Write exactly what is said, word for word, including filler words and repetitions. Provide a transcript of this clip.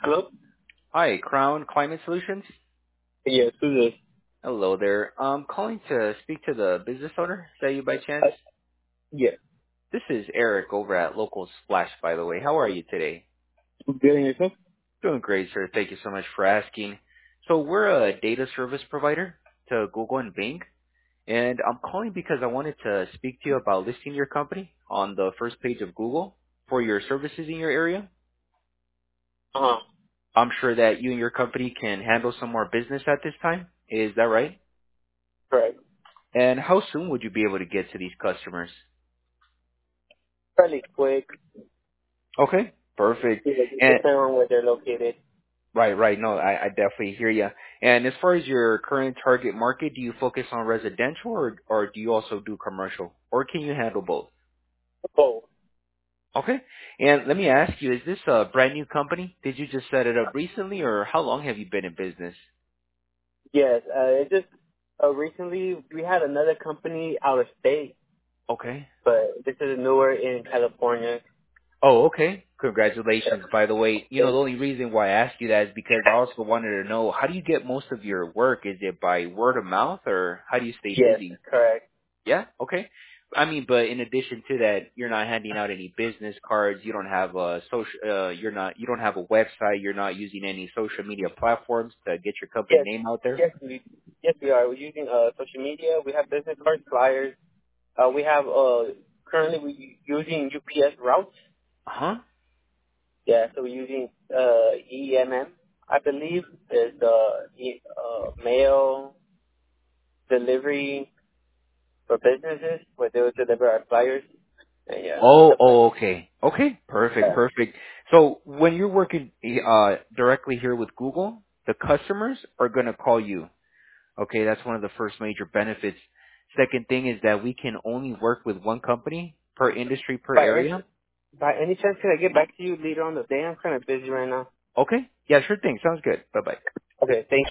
Hello? Hi, Crown Climate Solutions. Yes, who's this? Hello there. I'm calling to speak to the business owner. Is that you by chance? Uh, yes. This is Eric over at Local Splash, by the way. How are you today? Getting yourself? Doing great, sir. Thank you so much for asking. So we're a data service provider to Google and Bing, and I'm calling because I wanted to speak to you about listing your company on the first page of Google for your services in your area. Uh-huh. I'm sure that you and your company can handle some more business at this time. Is that right? Correct. And how soon would you be able to get to these customers? Fairly quick. Okay, perfect. Yeah, And depending on where they're located. right, right. No, I, I definitely hear you. And as far as your current target market, do you focus on residential or or do you also do commercial, or can you handle both? Oh, Okay. And let me ask you, is this a brand new company? Did you just set it up recently, or how long have you been in business? yes. Uh, it just, uh, recently we had another company out of state, Okay. but this is newer in California. Oh, okay. Congratulations, by the way. You know, Yes, the only reason why I asked you that is because I also wanted to know, how do you get most of your work? Is it by word of mouth, or how do you stay yes, busy? correct. Yeah, okay. I mean, but in addition to that, you're not handing out any business cards. You don't have a social. Uh, you're not. You don't have a website. You're not using any social media platforms to get your company Yes, name out there. yes, we, yes, we are. We're using, uh, social media. We have business cards, flyers. Uh, we have, uh, currently we're using U P S routes. Huh? Yeah, so we're using uh, E M M, I believe, is the e- uh, mail delivery for businesses where they will deliver our flyers. And yeah, Oh, stuff like oh, okay, okay, perfect, that. perfect. So when you're working uh, directly here with Google, the customers are gonna call you. Okay, that's one of the first major benefits. Second thing is that we can only work with one company per industry per By any, area. by any chance, can I get back to you later on the day? I'm kind of busy right now. Okay, yeah, sure thing. Sounds good. Bye bye. Okay, thank